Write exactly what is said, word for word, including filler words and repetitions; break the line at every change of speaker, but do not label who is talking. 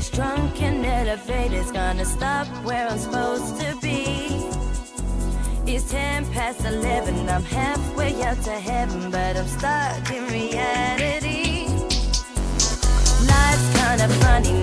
This drunken elevator's gonna stop where I'm supposed to be. It's ten past eleven, I'm halfway up to heaven, but I'm stuck in reality. Life's kinda funny.